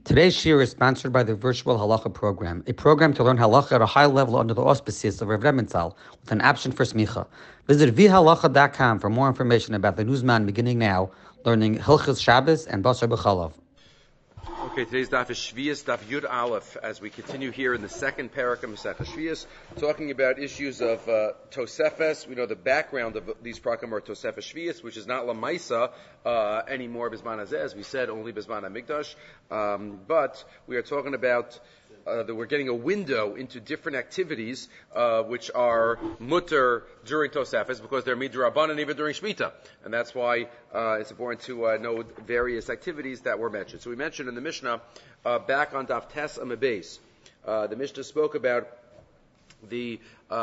Today's shiur is sponsored by the Virtual Halacha Program, a program to learn halacha at a high level under the auspices of Rav Rebbetzal, with an option for smicha. Visit vhalacha.com for more information about the newsman beginning now, learning Hilchos Shabbos and Basar B'chalav. Okay, today's daf is Shvius, daf Yud Aleph, as we continue here in the second parak of Masechah Shvius, talking about issues of Tosefes. We know the background of these parakim are Tosefes Shvius, which is not Lamaisa anymore, Bisman Hazeh, as we said, only Bisman HaMikdash. But we are talking about that we're getting a window into different activities which are mutter during Tosefes because they're midrabanan even during Shemitah. And that's why it's important to know various activities that were mentioned. So we mentioned in the Mishnah, back on Daf Tes Amud Beis, the Mishnah spoke about the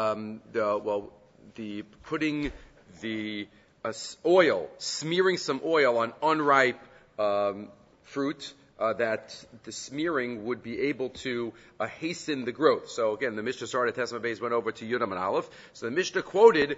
putting the oil, smearing some oil on unripe fruit, that the smearing would be able to hasten the growth. So again, the Mishnah started at Tes Amud Beis, went over to Yud and Aleph. So the Mishnah quoted,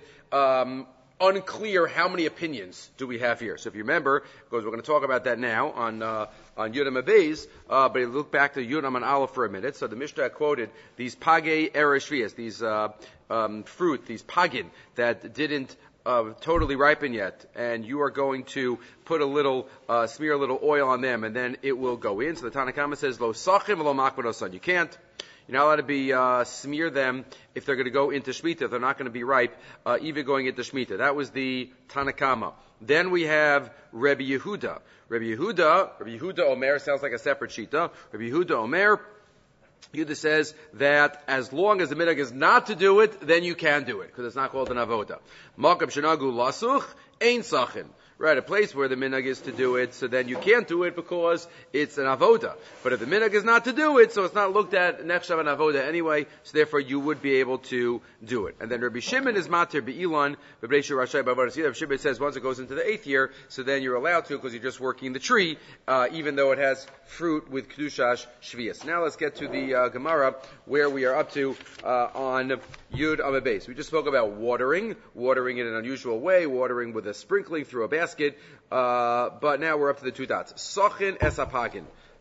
unclear how many opinions do we have here. So if you remember, because we're going to talk about that now on Yud and Beis, but you look back to Yud and Aleph for a minute. So the Mishnah quoted these page ereshvias, these fruit, these pagin that didn't totally ripen yet, and you are going to put smear a little oil on them, and then it will go in. So the Tanna Kama says, lo sachim lo makbadosan. You're not allowed to be smear them if they're going to go into Shemitah, if they're not going to be ripe, even going into Shemitah. That was the Tanna Kama. Then we have Rebbe Yehuda. Rebbe Yehuda Omer sounds like a separate shita. Rebbe Yehuda Omer, Yehuda says that as long as the minhag is not to do it, then you can do it, because it's not called an avoda. Makam shenagu lasuch, ein sachin. Right, a place where the minhag is to do it, so then you can't do it because it's an avoda. But if the minhag is not to do it, so it's not looked at nechshav an avoda anyway, so therefore you would be able to do it. And then Rabbi Shimon is matir be'ilan, Rabbi Shimon says once it goes into the 8th year, so then you're allowed to because you're just working the tree, even though it has fruit with kedushash shvius. Now let's get to the Gemara, where we are up to on Yud Amud Beis. We just spoke about watering in an unusual way, watering with a sprinkling through a basket, but now we're up to the 2 dots. Sochin esapagin.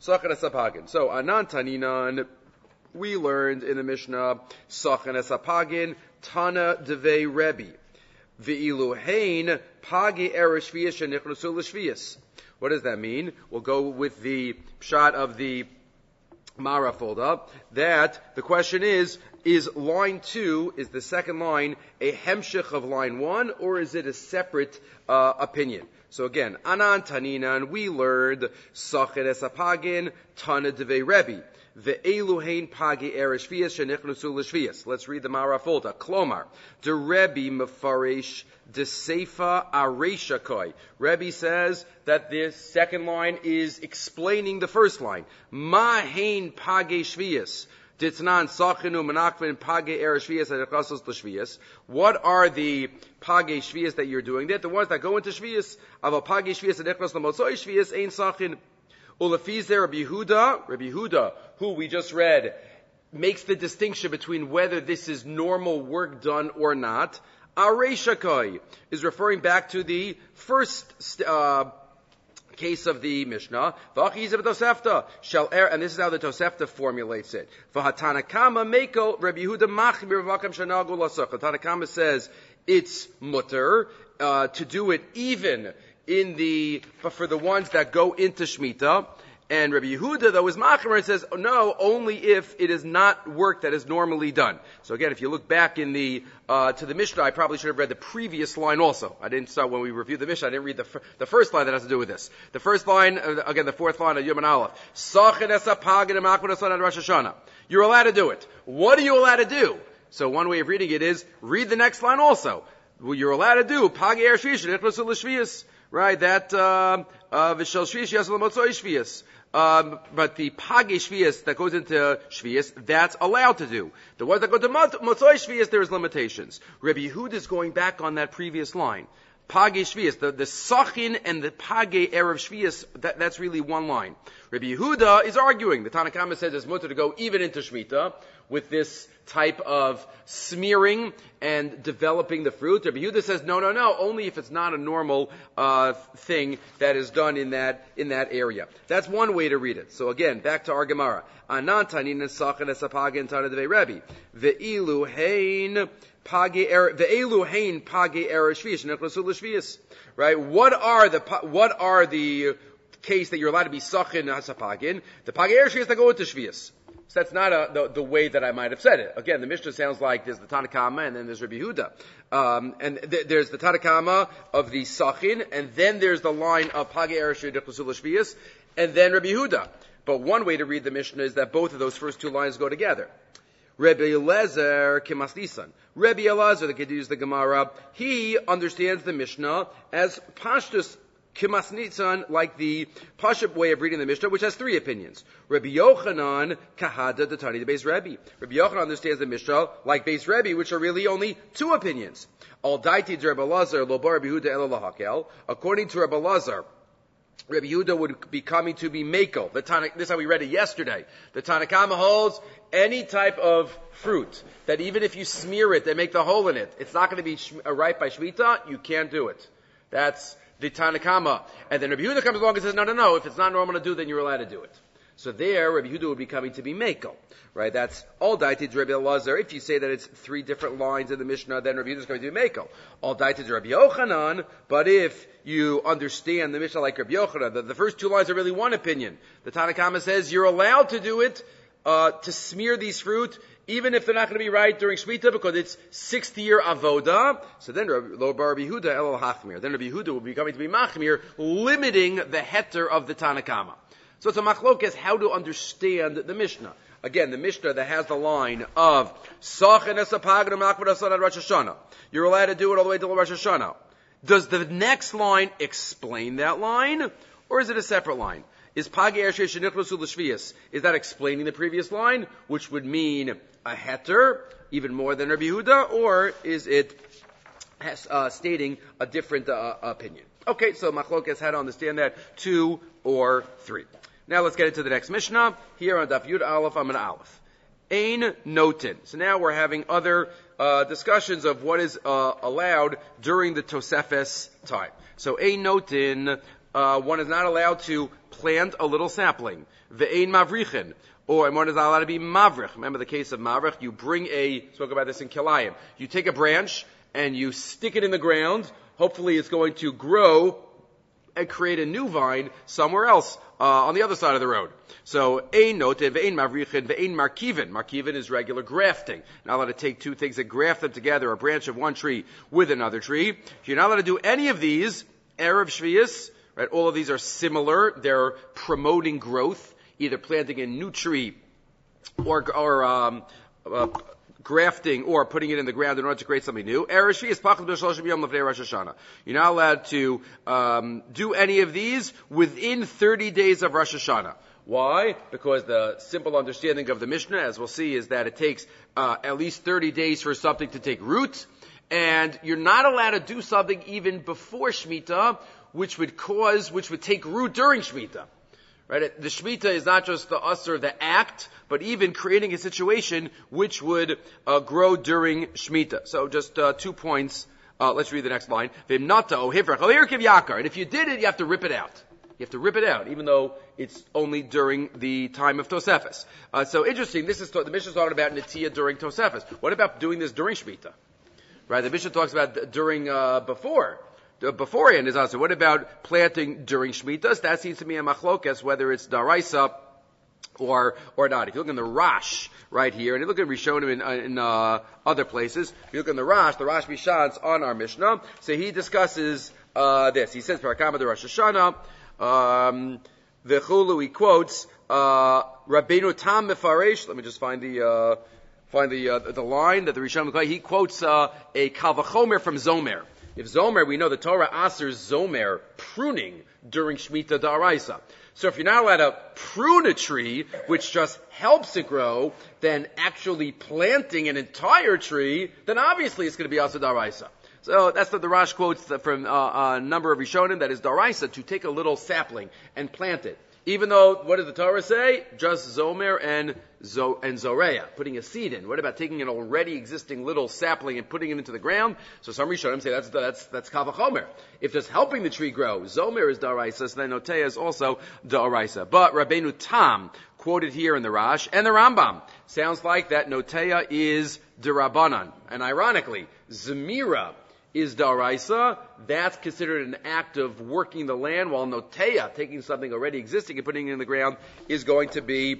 So, anan taninan, we learned in the Mishnah, Sochin esapagin, Tana devei Rebbe. Ve'ilu hein, pagi ereshvias shenichnusu l'shvias. What does that mean? We'll go with the shot of the Mara folder, that the question is line 2, is the second line a hemshich of line 1, or is it a separate opinion? So again, anan taninan, we learned sachet esapagin, tana devei Rebbe. Ve'elu hein pagi ereshvias shenichnusu l'shvias. Let's read the Mara folder. Klomar, de Rebbe mefaresh de seifa aresha koi. Rebbe says that this second line is explaining the first line. Ma hein pagi shvias. Ditnan sachinu menachvin page ereshvias and echassos l'shvias. What are the page shvias that you're doing? They're the ones that go into shvias. Aval page shvias and echassos l'motzoi shvias ein sachin. Ulefiz there Rabbi Yehuda, who we just read, makes the distinction between whether this is normal work done or not. Areshakai is referring back to the first case of the Mishnah. And this is how the Tosefta formulates it. V'hatanakama meko Rabbi Yehuda machmir v'akam shanagu lasach. The Tanakama says it's mutter to do it even for the ones that go into Shemitah. And Rabbi Yehuda, though, is machmer and says, no, only if it is not work that is normally done. So again, if you look back in to the Mishnah, I probably should have read the previous line also. I didn't start when we reviewed the Mishnah, I didn't read the first line that has to do with this. The first line, again, the 4th line of Yom and Aleph. Sachin esapagin emakbadasan at Rosh Hashanah. You're allowed to do it. What are you allowed to do? So one way of reading it is, read the next line also. What you're allowed to do, pagi ereshvias shenichnusu l'shvias. Right, that v'shel shvias yasel l'motzoi shvias. But the page shvias that goes into shvias, that's allowed to do. The ones that go to motzoi shvias, there is limitations. Rabbi Yehuda is going back on that previous line. Page shvias, the sachin and the page erev shvias, that's really one line. Rabbi Yehuda is arguing. The Tanna Kama says it's mutter to go even into Shemitah with this type of smearing and developing the fruit. Rabbi Yehuda says, no, only if it's not a normal thing that is done in that area. That's one way to read it. So again, back to our Gemara. Anan tanin nesachin esapagin tana devei Rebbe. Ve'ilu hein page eresh shvius nechnasu l'shvius. Right? What are the case that you're allowed to be sachin hasapagin? The page eresh shvius that go into shvius. So that's not the way that I might have said it. Again, the Mishnah sounds like there's the Tanna Kama and then there's Rabbi Yehuda. There's the Tanna Kama of the Sachin, and then there's the line of Page Eresh Nechnasu l'shvius, and then Rabbi Yehuda. But one way to read the Mishnah is that both of those first two lines go together. Rabbi Eliezer Kemaslisan. Rabbi Eliezer, that could use the Gemara, he understands the Mishnah as Pashtus Kimasnitzan, like the Pashup way of reading the Mishnah, which has three opinions. Rabbi Yochanan Kahada Datani the Beis Rebbe. Rabbi Yochanan understands the Mishnah like Beis Rebbe, which are really only two opinions. Al Daiti Rabbi Lazar Lo Bar Rabbi Yehuda Elo Lahakel. According to Rabbi Lazar, Rabbi Yehuda would be coming to be Mako. This is how we read it yesterday. The Tanna Kama holds any type of fruit that even if you smear it and make the hole in it, it's not going to be ripe by Shemitah. You can't do it. That's the Tanna Kama. And then Rabbi Yehuda comes along and says, no, if it's not normal to do, then you're allowed to do it. So there, Rabbi Yehuda would be coming to be Mako. Right? That's all daitid Rabbi Elazar. If you say that it's three different lines in the Mishnah, then Rabbi Yehuda is going to be Mako. All daitid Rabbi Yochanan. But if you understand the Mishnah like Rabbi Yochanan, the first two lines are really one opinion. The Tanna Kama says you're allowed to do it, to smear these fruit, even if they're not going to be right during Shemitah, because it's 6th year avoda. So then Lo Bar Rabbi Yehuda Elo Hachmir. Then Rabbi Yehuda will be coming to be Machmir, limiting the heter of the Tanna Kama. So it's a machlokes how to understand the Mishnah. Again, the Mishnah that has the line of Sachin esapagin makvadasan at Rosh Hashanah. You're allowed to do it all the way till Rosh Hashanah. Does the next line explain that line, or is it a separate line? Is Page Eresh Nechnasu l'shvius? Is that explaining the previous line, which would mean a heter, even more than Rabbi Yehuda, or is it stating a different opinion? Okay, so machlokes how to understand that, 2 or 3. Now let's get into the next Mishnah. Here on Daf Yud Aleph, I'm an Aleph. Ein notin. So now we're having other discussions of what is allowed during the Tosefes time. So ein notin, one is not allowed to plant a little sapling. Ve'ein mavrichin. Or one is not allowed to be mavrich. Remember the case of mavrich? You bring spoke about this in Kilayim. You take a branch and you stick it in the ground. Hopefully it's going to grow and create a new vine somewhere else on the other side of the road. So, ein notin, ve'ein mavrichin, ve'ein markivin. Markivin is regular grafting. Not allowed to take two things and graft them together, a branch of one tree with another tree. You're not allowed to do any of these, Erev Shvius, right? All of these are similar. They're promoting growth, either planting a new tree or grafting or putting it in the ground in order to create something new. You're not allowed to do any of these within 30 days of Rosh Hashanah. Why? Because the simple understanding of the Mishnah, as we'll see, is that it takes at least 30 days for something to take root, and you're not allowed to do something even before Shemitah, which would take root during Shemitah. Right? The Shemitah is not just the usher, the act, but even creating a situation which would grow during Shemitah. So just 2 points. Let's read the next line. And if you did it, you have to rip it out. You have to rip it out, even though it's only during the time of Tosefes. So interesting, the Mishnah is talking about Netiyah during Tosefes. What about doing this during Shemitah? Right? The Mishnah talks about during, beforehand is also. What about planting during Shemitahs? That seems to me a machlokas, whether it's daraisa or not. If you look in the Rash right here, and you look at Rishonim in other places, if you look in the Rash Bishans on our Mishnah, so he discusses this. He says, Parakama de Rosh Hashanah, the Chulu, he quotes, Rabbeinu Tam Mefaresh, let me just find the line that the Rishonim, he quotes a Kalvachomer from Zomer. If Zomer, we know the Torah asers Zomer, pruning during Shemitah Daraisa. So if you're not allowed to prune a tree, which just helps it grow, then actually planting an entire tree, then obviously it's going to be also Daraisa. So that's what the Rash quotes from a number of Rishonim, that is Daraisa, to take a little sapling and plant it. Even though, what does the Torah say? Just Zomer and Zoreya, putting a seed in. What about taking an already existing little sapling and putting it into the ground? So some Rishonim say that's Kal V'chomer. If just helping the tree grow, Zomer is Daraisa, so then Noteya is also Daraisa. But Rabbeinu Tam, quoted here in the Rash, and the Rambam, sounds like that Noteya is Derabanan. And ironically, Zemira is daraisa. That's considered an act of working the land, while noteya, taking something already existing and putting it in the ground, is going to be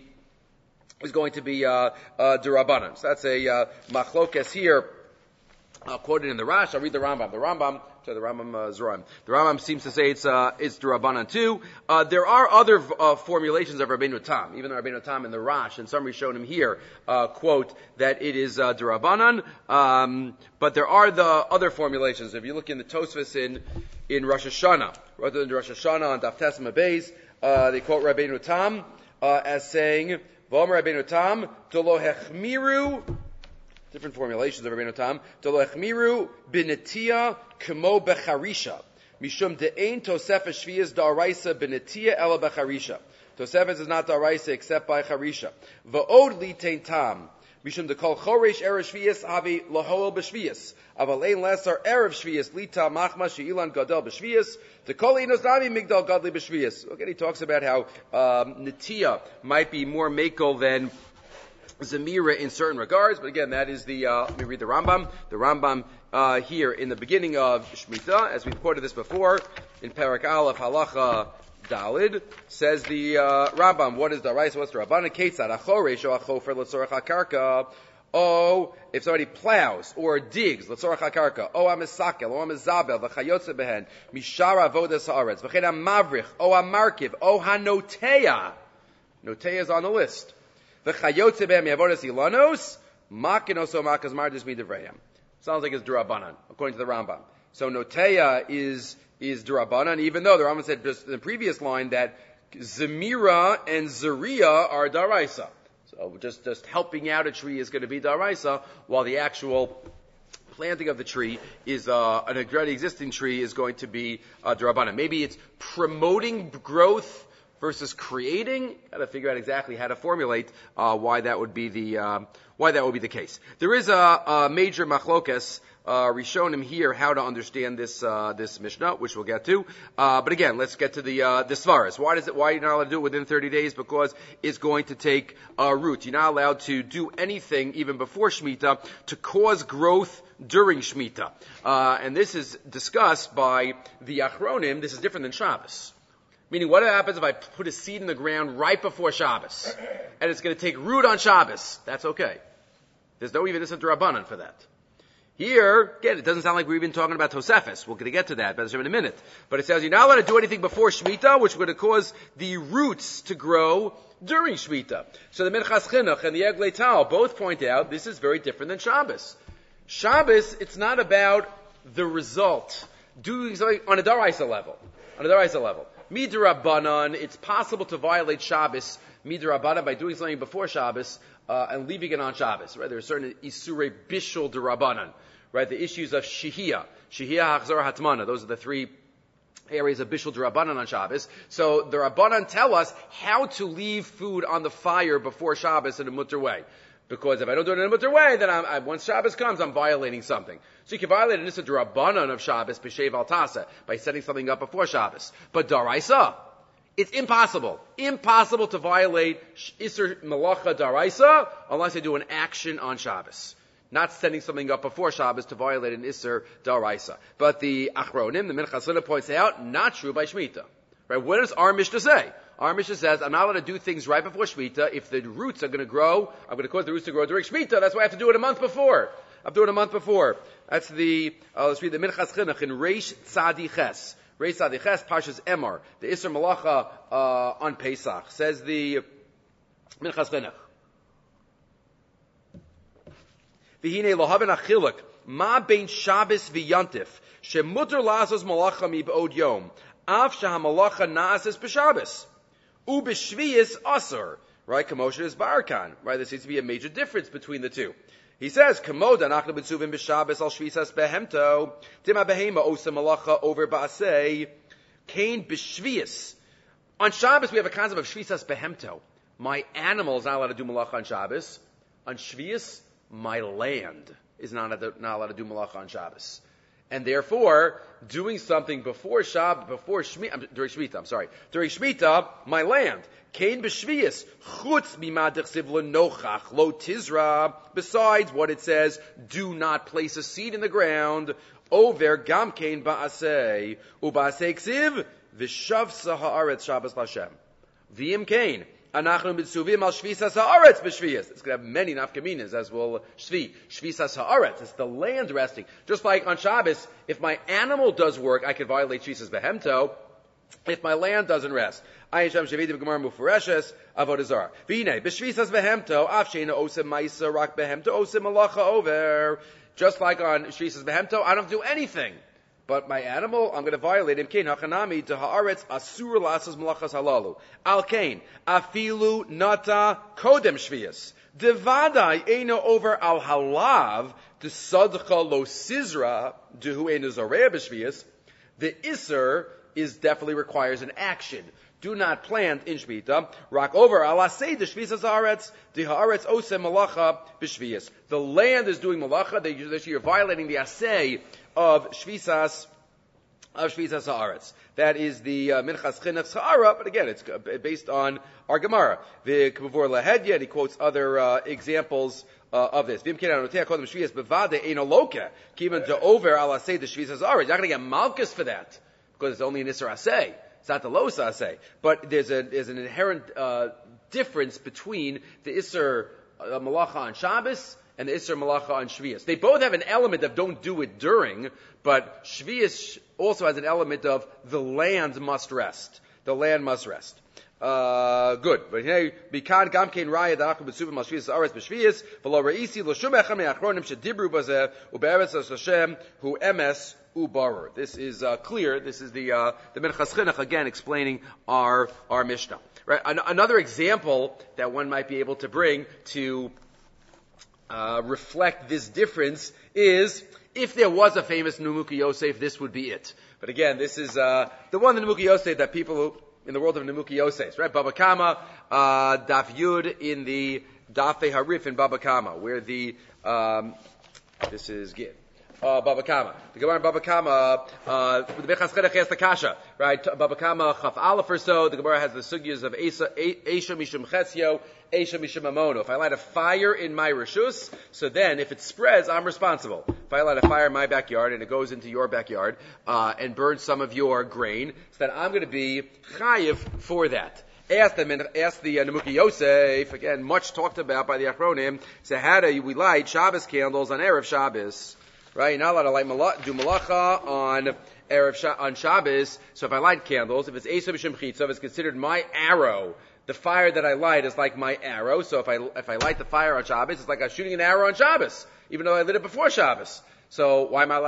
derabanan. So that's a machlokes here, quoted in the Rash. I'll read the Rambam. The Rambam seems to say it's derabanan too. There are other formulations of Rabbeinu Tam, even though Rabbeinu Tam in the Rash, and some Rishonim here quote that it is derabanan. But there are the other formulations. If you look in the Tosfos in Rosh Hashanah, rather than Rosh Hashanah on Daf Tes Beis, they quote Rabbeinu Tam as saying, "V'omer Rabbeinu Tam tolo hechmiru." Different formulations of Rabbeinu Tam. Tolo hechmiru b'netia kemo becharisha. Mishum de'ein tosefes shviyas da'araisa b'netia ela becharisha. Tosefes is not da'araisa except by charisha. V'od litein tam. Mishum dekol choresh erev shviyas havi lahoel b'shviyas. Aval ein lesar erev shviyas lita machma she'ilan gadol b'shviyas. Dekol inos nami migdal gadli b'shviyas. Okay, he talks about how netia might be more makel than Zemira in certain regards, but again, that is let me read the Rambam. The Rambam here in the beginning of Shemitah, as we've quoted this before, in Perek Aleph Halacha Dalid, says the Rambam, what is the Daraisa, what's the Rabbanan? Ketzad, achoresh o achofer l'tzorach hakarka. Oh, if somebody plows or digs, l'tzorach hakarka, o amisakel, o amizabel, v'chayotze behen, mishara avodas haaretz, v'chen amavrich, o amarkiv, o hanoteya. Noteya is on the list. Sounds like it's Durabanan, according to the Rambam. So Noteya is Durabanan, even though the Rambam said just in the previous line that Zemira and Zeriya are Daraisa. So just helping out a tree is going to be Daraisa, while the actual planting of the tree is, an already existing tree is going to be Durabanan. Maybe it's promoting growth versus creating. Got to figure out exactly how to formulate why that would be the case. There is a major machlokes Rishonim here how to understand this Mishnah, which we'll get to. But again, let's get to the Svaras. Why are you not allowed to do it within 30 days? Because it's going to take root. You're not allowed to do anything even before Shemitah to cause growth during Shemitah. And this is discussed by the Achronim. This is different than Shabbos. Meaning, what happens if I put a seed in the ground right before Shabbos, and it's going to take root on Shabbos? That's okay. There's no even Issa D'Rabbanan for that. Here, again, it doesn't sound like we're even talking about Tosefes. We're going to get to that in a minute. But it says you're not allowed to do anything before Shemitah, which is going to cause the roots to grow during Shemitah. So the Minchas Chinuch and the Eglei Tal both point out this is very different than Shabbos. Shabbos, it's not about the result. Doing something on a Daraisa level. Midrabanan, it's possible to violate Shabbos, Midrabanan, by doing something before Shabbos, and leaving it on Shabbos, right? There are certain Isurei Bishul Derabanan, right? The issues of Shehiyah, Hachzor, Hatmana, those are the three areas of Bishul Derabanan on Shabbos. So the Rabbanan tell us how to leave food on the fire before Shabbos in a mutter way. Because if I don't do it in a mutter way, then once Shabbos comes, I'm violating something. So you can violate an Issa D'Rabbanan of Shabbos, B'Shev Al Tasa, by setting something up before Shabbos. But Daraisa, it's impossible. Impossible to violate Isser Malacha Daraisa unless I do an action on Shabbos. Not setting something up before Shabbos to violate an Isser Daraisa. But the Achronim, the Minchas Chinuch points out, not true by Shemitah. Right? What does our Mishnah say? Our Mishnah says, I'm not allowed to do things right before Shemitah. If the roots are going to grow, I'm going to cause the roots to grow during Shemitah. That's why I have to do it a month before. That's let's read the Minchas Chinuch in Reish Tzadi Ches. Reish Tzadi Ches, Parshas Emor, the Isser Malacha on Pesach. Says the Minchas Chinuch. V'hinei lohaven achiluk, ma bein Shabbos v'yantif, shemuter lazos malacha mi b'od yom, av shehamalacha na'ases b'Shabbos. Ubishviyas asur, right? Kamosha is barkan, right? There seems to be a major difference between the two. He says, Kamod anachnu b'tzuvim b'Shabbos al shvisas behemto, tima behema osa malacha over ba'asei, kain b'shviyas. On Shabbos, we have a concept of Shvisas Behemto. My animal is not allowed to do malacha on Shabbos. On Shvius, my land is not allowed to do malacha on Shabbos. And therefore, doing something before during Shemitah, my land, Kain b'Shvius, chutz mimadich siv l'nochach lo tizra, besides what it says, do not place a seed in the ground, over gam kain ba'asei, uba'asei ksiv, v'shavsa ha'aretz Shabbos l'Hashem. V'im kain, anachnu mitzuvim al shvisas ha'aretz b'shvius. It's going to have many nafkaminas, as will shvisas ha'aretz. It's the land resting. Just like on Shabbos, if my animal does work, I could violate shvisas behemto. If my land doesn't rest. Ayin Shem Shevidim Gemara Mufareshes Avodah Zarah. V'inei, b'shvisas behemto, af sheina osem ma'isa rak behemto osem malacha over. Just like on shvisas behemto, I don't do anything. But my animal, I'm going to violate him. Kain hachanami to haaretz asur lasas malachas halalu. Al kain afilu nata kodem shvius. Devadai eino over al halav to sadcha lo sizra dehu eino zoreh b'shvius. The iser definitely requires an action. Do not plant in Shemitah. Rock over alasei the shvisas haaretz the haaretz osem malacha b'shvius. The land is doing malacha. You're violating the asay of shvisas haaretz. That is the minchas chinuch ha'ara, but again, it's based on our Gemara. The kavur lahedya, and he quotes other examples of this. V'im kena notea kodem shvius bevade eino loka kiven to over alasei the shvisas haaretz. You're not going to get malchus for that because it's only an isser asay. It's not the los asay. But there's an inherent difference between the isser malacha on Shabbos and the Isser Malacha on Shvius. They both have an element of don't do it during, but Shvius also has an element of the land must rest. The land must rest. Good. But here, Bikan Gamkein Raya Da'akum B'Suvim Al Shvius Aretz B'Shvius V'lo Re'isi Lo Shum Echam Me'achronim Shedibru Bazeh U'Be'eretz Hashem Hu Emes U'Barer. This is clear. This is the Minchas Chinuch again explaining our Mishnah. Right. Another example that one might be able to bring to reflect this difference is if there was a famous Nemuki Yosef, this would be it. But again, this is the one Nemuki Yosef that people in the world of Nemuki Yosef, right? Baba Kama, Daf Yud in the Dafei Harif in Baba Kama, where the this is Gid. Baba Kama. The Gemara in Baba Kama, the Bechas Chinuch has the Kasha, right? Baba Kama, Chaf Aleph or so, the Gemara has the sugyas of Esha Mishum Chetzio, Esha Mishum Amono. If I light a fire in my Rishus, so then if it spreads, I'm responsible. If I light a fire in my backyard and it goes into your backyard, and burns some of your grain, so then I'm going to be chayiv for that. Ask the Nemuki Yosef, again, much talked about by the Achronim, so how do we light Shabbos candles on Erev Shabbos? Right, you're not allowed to do malacha on Shabbos. So if I light candles, if it's Esav B'Shem Chitzov, it's considered my arrow. The fire that I light is like my arrow. So if I light the fire on Shabbos, it's like I'm shooting an arrow on Shabbos, even though I lit it before Shabbos. So why am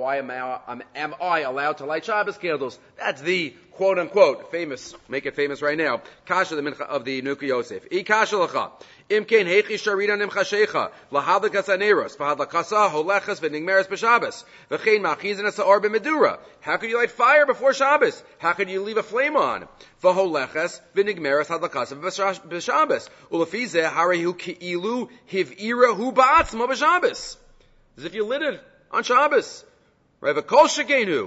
I allowed to light Shabbos candles? That's the quote unquote famous, make it famous right now, kasha of the Nemuki Yosef. I kasha lacha. Imkein hechi sharina nimchashecha lahadlakas aneros v'hadlakasa holechas v'nigmeres b'Shabbos v'chein machizin asa'or b'medura. How could you light fire before Shabbos? How could you leave a flame on? V'holechas v'nigmeres hadlakasa b'Shabbos ulefizeh harihu ki'ilu hiv'ira hu ba'atzma b'Shabbos. As if you lit it on Shabbos. Right? It's a kol shekenu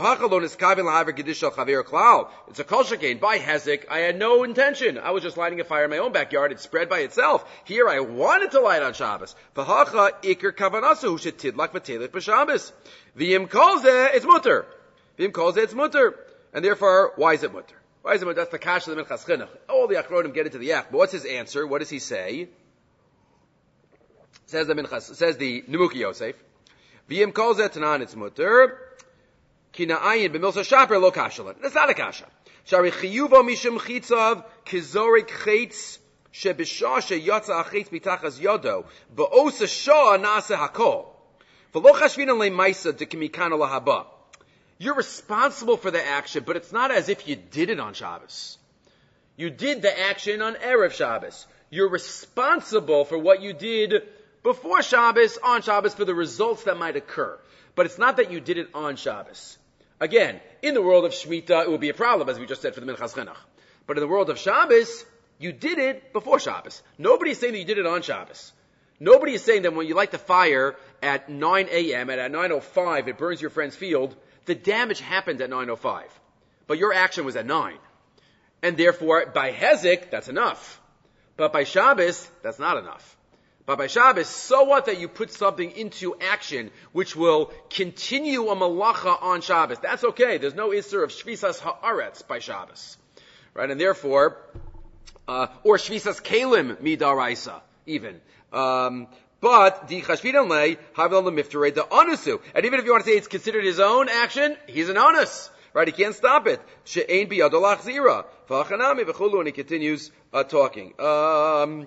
by hezek. I had no intention. I was just lighting a fire in my own backyard. It spread by itself. Here I wanted to light on Shabbos. V'hacha ikar kavanasu shetidlak v'telit b'Shabbos. V'yim kol zeh, it's mutter. V'yim kol zeh, it's mutter. And therefore, why is it mutter? Why is it mutter? That's the kasha of the Minchas Chinuch. All the Achronim get into the yak. But what's his answer? What does he say? Says the Nemuki Yosef. V'yim kol zeh tanan, it's mutter. Kina'ayin b'milsa shaper lo kashalan. That's not a kasha. Shari chiyuvo mishum chitzav kizorik chetz shebishah sheyatza achetz mitachas yodo ba'osa shah nasa hakol v'lo chashvina le'maisa dekimikana lahaba. You're responsible for the action, but it's not as if you did it on Shabbos. You did the action on Erev Shabbos. You're responsible for what you did before Shabbos, on Shabbos, for the results that might occur. But it's not that you did it on Shabbos. Again, in the world of Shemitah, it would be a problem, as we just said for the Minchas Chinuch. But in the world of Shabbos, you did it before Shabbos. Nobody is saying that you did it on Shabbos. Nobody is saying that when you light the fire at 9 a.m. and at 9:05 it burns your friend's field, the damage happened at 9:05. But your action was at 9. And therefore, by Hezek, that's enough. But by Shabbos, that's not enough. But by Shabbos, so what that you put something into action which will continue a malacha on Shabbos? That's okay. There's no isser of shvisas haaretz by Shabbos. Right? And therefore, or shvisas kalim midaraisa, even. But the chashvidan lei havel the miftarei the onusu. And even if you want to say it's considered his own action, he's an onus. Right? He can't stop it. She'ein biyado lachzira. V'achanami v'chulu, and he continues talking. The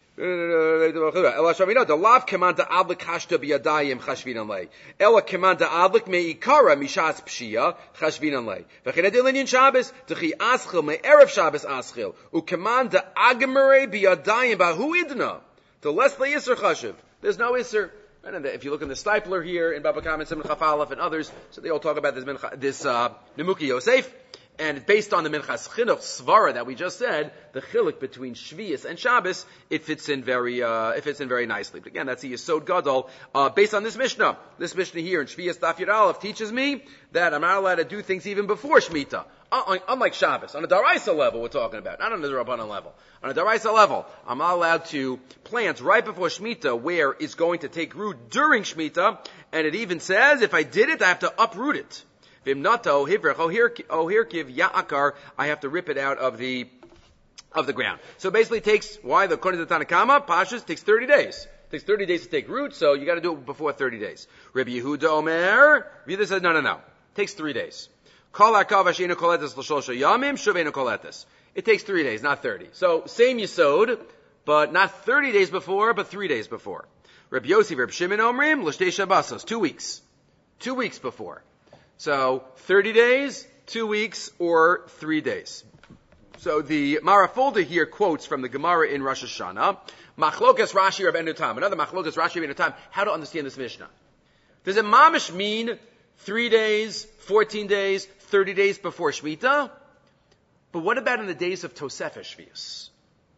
lav kemanta adlik hashta biyadayim chashvinan lei. Ela kemanta adlik meikara mishas pshia chashvinan lei. V'chenedil inyan Shabbos t'chi aschil me'erev Shabbos aschil. Ukemanta agamere biyadayim bahu idna. The less the Yisr Chashiv. There's no Yisr. And if you look in the Stipler here, in Baba Kama and Simon Chaf Aleph and others, so they all talk about this Nemuki Yosef. And it's based on the Minchas Chinuch Svara that we just said, the chiluk between Shvius and Shabbos, it fits in very nicely. But again, that's a Yesod Gadol, based on this Mishnah. This Mishnah here in Shvius Daf Yud Aleph teaches me that I'm not allowed to do things even before Shemitah. Unlike Shabbos, on a Daraisa level we're talking about, not on the Rabbanan level. On a Daraisa level, I'm not allowed to plant right before Shemitah where it's going to take root during Shemitah, and it even says, if I did it, I have to uproot it. Vimnato hivrech ohirkiv ya'akar, I have to rip it out of the ground. So basically it takes, according to the Tanakama, Pashas, takes 30 days. It takes 30 days to take root, so you gotta do it before 30 days. Rabbi Yehuda Omer, Rabbi Yehuda says, no. It takes 3 days. Kol ha'kav ha'she'enu koletes l'sholsha yamim, shuveinu koletes. It takes 3 days, not 30. So, same yesod, but not 30 days before, but 3 days before. Rabbi Yossi, Rabbi Shimon Omrim, l'shtei shabbosos, 2 weeks. 2 weeks before. So, 30 days, 2 weeks, or 3 days. So the Marafolda here quotes from the Gemara in Rosh Hashanah, Machlokas Rashi Rabbeinu Tam. Another Machlokas Rashi Rabbeinu Tam. How to understand this Mishnah? Does it mamish mean 3 days, 14 days, 30 days before Shemitah? But what about in the days of Tosefes Shvius?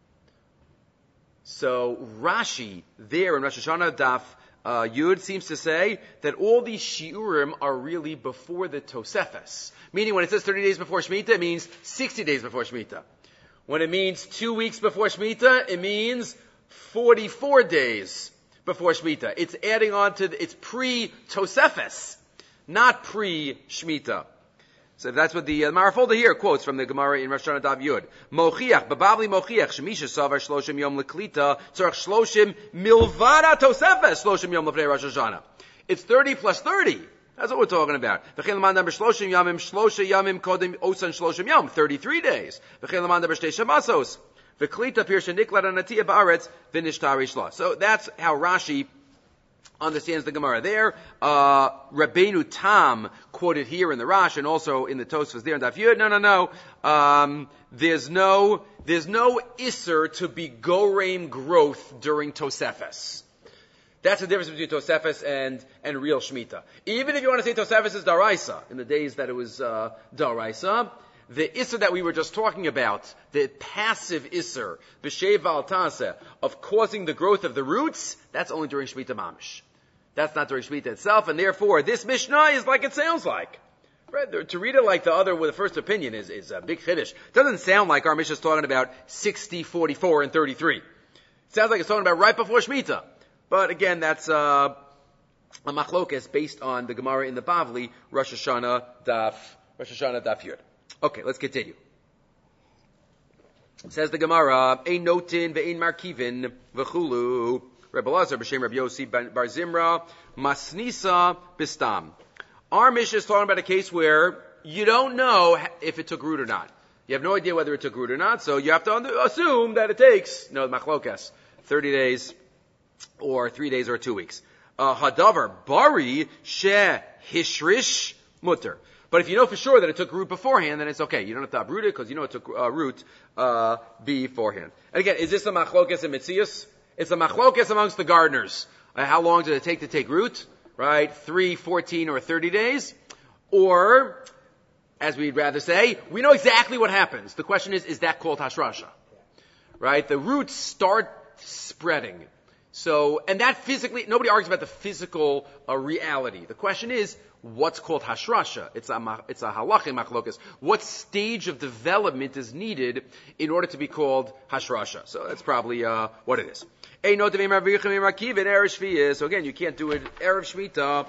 So Rashi there in Rosh Hashanah Daf Yud seems to say that all these shiurim are really before the Tosefes. Meaning when it says 30 days before Shemitah, it means 60 days before Shemitah. When it means 2 weeks before Shemitah, it means 44 days before Shemitah. It's adding on to, it's pre-Tosefes, not pre-Shemitah. So that's what the Marafolda here quotes from the Gemara in Rosh Hashanah Daf Yud. Mochiach, babavli mochiach, shemisha savar shloshim yom leklita, tzarach shloshim milvada tosefes, shloshim yom lefnei Rosh Hashanah. It's 30 plus 30. That's what we're talking about. V'chein l'man daber shloshim yamim, shlosha yamim kodem osan shloshim yom, 33 days. V'chein l'man daber shtei shabbosos. V'klita pirsha niklat anatia ba'aretz, v'nishtari shla. So that's how Rashi understands the Gemara there. Rabbeinu Tam quoted here in the Rash and also in the Tosfos there in Daf Yud. No. There's no Isser to be Goreim growth during Tosefes. That's the difference between Tosefes and real Shemitah. Even if you want to say Tosefes is Daraisa, in the days that it was Daraisa, the Isser that we were just talking about, the passive Isser, B'Shev Al Taseh, of causing the growth of the roots, that's only during Shemitah Mamish. That's not during Shemitah itself, and therefore this Mishnah is like it sounds like. Right? To read it like the other with the first opinion is a big chiddush. It doesn't sound like our Mishnah is talking about 60, 44, and 33. It sounds like it's talking about right before Shemitah. But again, that's a machlokas based on the Gemara in the Bavli, Rosh Hashanah Daf Yud. Okay, let's continue. Says the Gemara, Ein notin ve'ein markivin v'chulu. Rebbe Lazar, B'Shem Rabbi Yossi Bar Zimra, Masnisa Bistam. Our Mishnah is talking about a case where you don't know if it took root or not. You have no idea whether it took root or not, so you have to assume that it takes, machlokas, 30 days, or 3 days, or 2 weeks. Hadavar Bari She Hishrish Mutter. But if you know for sure that it took root beforehand, then it's okay. You don't have to uproot it because you know it took root beforehand. And again, is this a machlokas in Mitzias? It's a machlokas amongst the gardeners. How long did it take to take root? Right? 3, 14, or 30 days? Or as we'd rather say, we know exactly what happens. The question is that called hashrasha? Right? The roots start spreading. So, and that physically, nobody argues about the physical reality. The question is, what's called hashrasha? It's a halachic machlokas. What stage of development is needed in order to be called hashrasha? So that's probably what it is. So again, you can't do it erev shmita.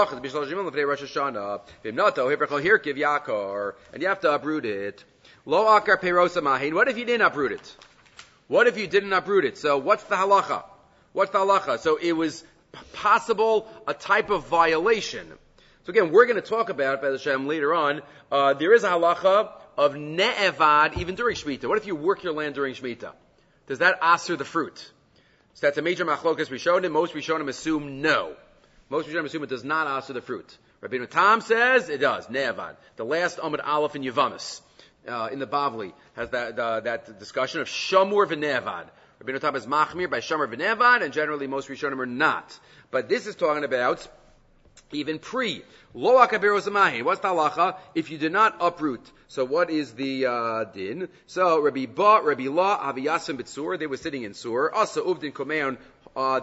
And you have to uproot it. Lo akar peirosa mahin. What if you didn't uproot it? What if you didn't uproot it? So what's the halacha? What's the halacha? So it was possible a type of violation. So again, we're going to talk about, B'ez Hashem, later on. There is a halacha of ne'evad even during Shemitah. What if you work your land during Shemitah? Does that aser the fruit? So that's a major machlokas Rishonim. Most Rishonim assume no. Most Rishonim assume it does not aser the fruit. Rabbeinu Tam says it does, ne'evad. The last Amud Aleph in Yevamos, in the Bavli, has that discussion of shamur v'ne'evad. Rabbeinu Tam is machmir by shamur v'ne'evad, and generally most Rishonim are not. But this is talking about even pre. Lo akabir zamahin. What's the halacha if you did not uproot? So what is the din? So Rabbi Ba, Rabbi La, Aviyasim Bitsur, they were sitting in Sur. Asa Uvdin Komeon, a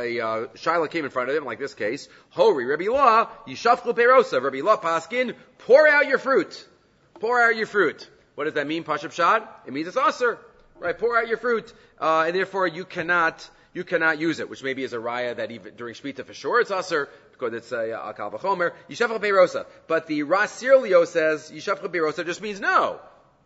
Shiloh came in front of them, like this case. Hori, Rabbi La, Yishafchu Perosa, Rabbi La Paskin, pour out your fruit. Pour out your fruit. What does that mean, Pashab Shad? It means it's aser. Right, pour out your fruit, and therefore you cannot use it, which maybe is a raya that even during Shemitah for sure it's aser, because it's a kal v'chomer. Yishafcha peirosa. But the Ras Sirlio says Yishafcha peirosa just means no.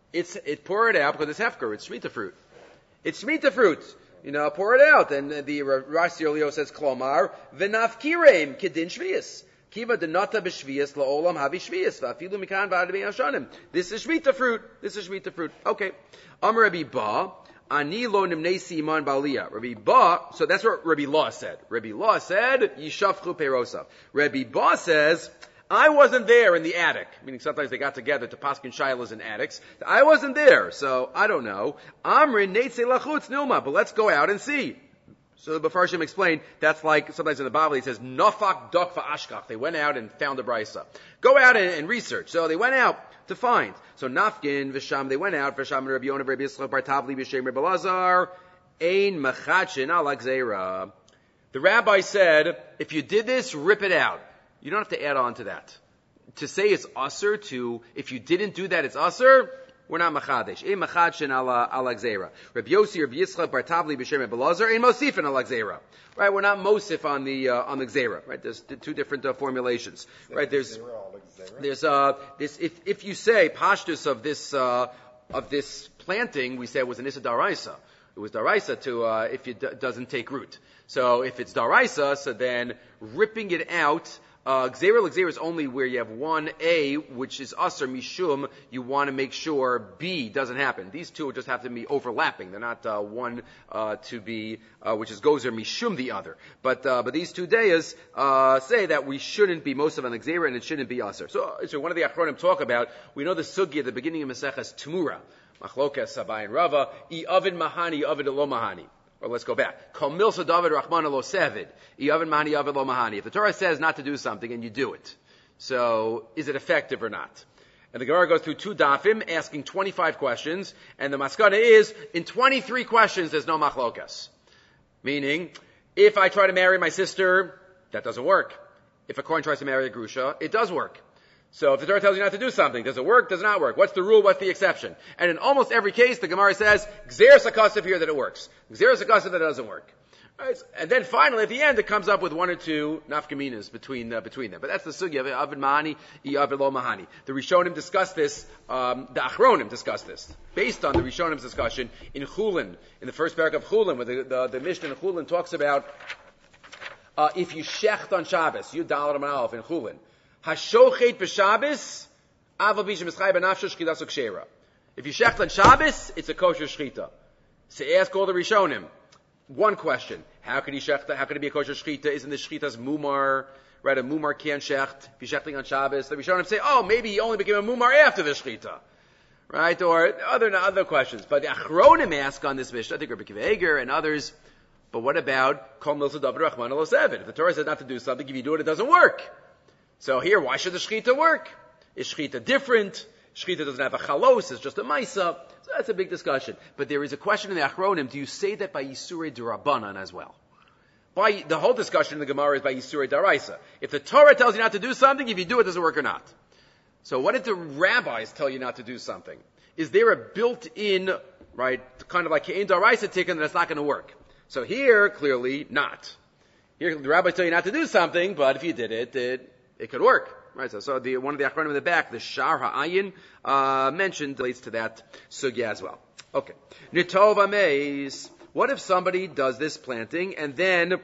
It pour it out because it's hefker, it's Shemitah fruit. It's Shemitah fruit. Pour it out. And the Ras Sirlio says Klomar, v'nafkireim kedin shvius. Kiva denata b'shvius la'olam havi shvius. V'afilu mikan v'ad b'yashanim. This is Shemitah fruit. This is Shemitah fruit. Okay. Amar Rabbi Ba. Ani lo nimnesi iman ba'aliyah. Rabbi Ba, so that's what Rabbi La said. Rabbi La said, Yishafchu peirosav. Rabbi Ba says, I wasn't there in the attic. Meaning sometimes they got together to paskin shilas in attics. I wasn't there, so I don't know. Amrin neitze lachutz nilma, but let's go out and see. So the Mefarshim explained, that's like, sometimes in the Bible it says, Nafak Dokfa Ashkach. They went out and found a brisa. Go out and research. So they went out to find. So Nafkin, Visham, they went out, Visham, Rabbi Yonah, Rabbi Yisrael, Bar Tavli, B'Shem, Rabbi Lazar, Ein Machachin Al Gzeira. The rabbi said, if you did this, rip it out. You don't have to add on to that. To say it's aser, if you didn't do that, it's aser, we're not machadesh. Ein machadshin ala gzeira. Rabbi Yossi, Rabbi Yitzchak, Bar Tavli, B'Shem, Rabbi Lazar, ein mosifin ala gzeira. Right, we're not mosif on the gzeira. Right, there's two different formulations. Right, there's this. If you say pashtus of this planting, we say it was an issa daraisa. It was daraisa to if it doesn't take root. So if it's daraisa, so then ripping it out. Gzeira l'gzeira is only where you have one A, which is aser mishum. You want to make sure B doesn't happen. These two just have to be overlapping. They're not one to be which is gozer mishum the other. But these two dayas say that we shouldn't be most of an gzeira and it shouldn't be aser. So one of the achronim talk about. We know the sugi at the beginning of Maseches Tmura, Machlokas Sabai and Rava, I avid mahani, avid lo mahani. Or let's go back. Kol milsa David Rahman lo sevid. Yavid mani yavid lo mahani. If the Torah says not to do something and you do it, so is it effective or not? And the Gemara goes through 2 dafim, asking 25 questions, and the maskana is, in 23 questions there's no machlokas. Meaning, if I try to marry my sister, that doesn't work. If a kohen tries to marry a grusha, it does work. So if the Torah tells you not to do something, does it work? Does it not work? What's the rule? What's the exception? And in almost every case, the Gemara says, Gzeir Sakasif here that it works. Gzeir Sakasif that it doesn't work. Right? And then finally, at the end, it comes up with 1 or 2 nafkaminas between them. But that's the sugya of Avid Mahani, Avid Lo Mahani. The Rishonim discussed this, the Achronim discussed this, based on the Rishonim's discussion in Chulin, in the first parak of Chulin, where the Mishnah in Chulin talks about, if you shecht on Shabbos, Yud Daled Amud Aleph in Chulin, Hashochet b'Shabbos, Aval Bisham Mischai b'Nafsho Shchitas Ukshera. If you shecht on Shabbos, it's a kosher shchita. So ask all the Rishonim. One question: how could he shecht? How could it be a kosher shchita? Isn't the shchitas mumar? Right, a mumar can't shecht. If you're shechting on Shabbos, the Rishonim say, oh, maybe he only became a mumar after the shchita. Right, or other questions. But the Achronim ask on this Mishnah, I think Rabbi Akiva Eiger and others. But what about Kol Milsa David Rahman lo sevid? If the Torah says not to do something, if you do it, it doesn't work. So here, why should the shechita work? Is shechita different? Shechita doesn't have a chalos, it's just a maisa. So that's a big discussion. But there is a question in the Achronim, do you say that by Yisurei D'Rabbanan as well? The whole discussion in the Gemara is by Yisurei D'Oraisa. If the Torah tells you not to do something, if you do it, does it work or not? So what if the rabbis tell you not to do something? Is there a built-in, right, kind of like Ke'en D'Oraisa tikkun that it's not going to work? So here, clearly, not. Here, the rabbis tell you not to do something, but if you did it, it could work. Right, so one of the Achronim in the back, the Shar Ha'ayin, mentioned, relates to that sugya as well. Okay. Nitov Ameis. What if somebody does this planting and then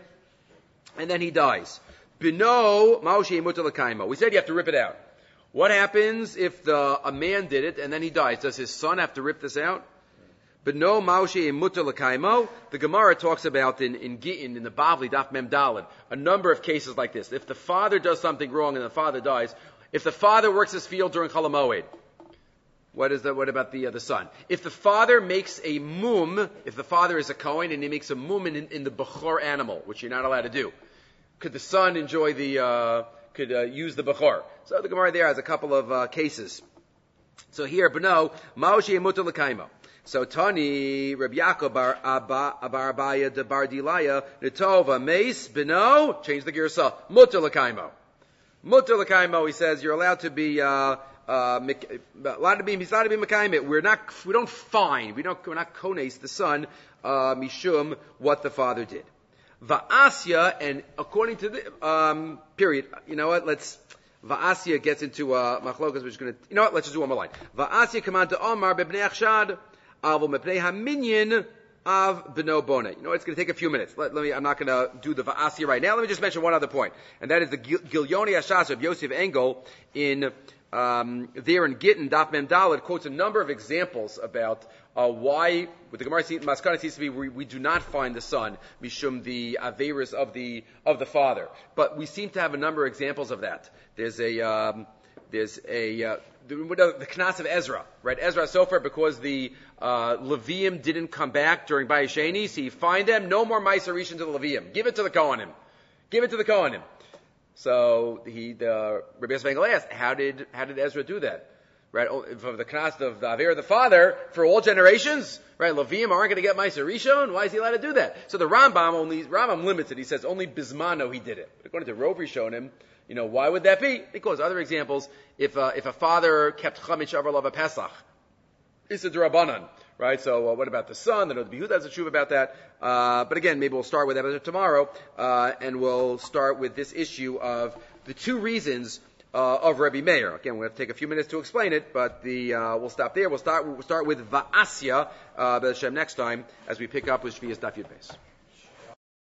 he dies? Bino Ma'oshi Mutalakaimo. We said you have to rip it out. What happens if a man did it and then he dies? Does his son have to rip this out? Bino Ma'oshi Mutalakaimo. The Gemara talks about in Gittin, in the Bavli, Daf Mem Daled, a number of cases like this. If the father does something wrong and the father dies, if the father works his field during Chol HaMoed, what about the son? If the father makes a mum, if the father is a Kohen and he makes a mum in the Bechor animal, which you're not allowed to do, could the son enjoy use the Bechor? So the Gemara there has a couple of cases. So here, Beno, Ma'oshi Mutal L'Kaimo. So Tani, Rabbi Yaakov bar Abaya de bar Dilaya, Netova, Meis, Beno, change the girsa, Mutal L'Kaimo. Mutal L'Kaimo, he says, you're allowed to be, he's allowed to be Mekayim. We're not kones the son, Mishum, what the father did. Va'asya, and according to the, period, you know what, Va'asya gets into, machlokas, which is going to, you know what, let's just do one more line. Va'asya command to Omar, bebnei achshad, avo mepnei haminyan, of Beno Bona. You know, it's going to take a few minutes. I'm not going to do the Va'asya right now. Let me just mention one other point. And that is the Gilyoni Ashas of Yosef Engel in, there in Gittin, Daf Mem Daled, quotes a number of examples about why, with the Gemara Maskana seems to be, we do not find the son, mishum the averis of the father. But we seem to have a number of examples of that. There's the Knas of Ezra, right? Ezra Sofer, because the Levium didn't come back during Bayesheni, so you find them, no more Ma'aser Rishon to the Levium. Give it to the Kohanim. Give it to the Kohanim. So Rabbi Yosef Engel asked, how did Ezra do that? Right, from the Knas of the Aver of the father for all generations, right? Levium aren't going to get Ma'aser Rishon. Why is he allowed to do that? So the Rambam limits it. He says only Bismano he did it. According to Rov Rishonim, you know, why would that be? Because other examples, if a father kept Chametz Shavar Lava Pesach, it's a D'Rabbanan, right? So what about the son? The Nod B'Yehuda has a tshuva about that. But again, maybe we'll start with that tomorrow, and we'll start with this issue of the two reasons of Rabbi Meir. Again, we'll have to take a few minutes to explain it, but we'll stop there. We'll start with Va'asya, B'Hashem next time as we pick up with Shvias Daf Yud Beis.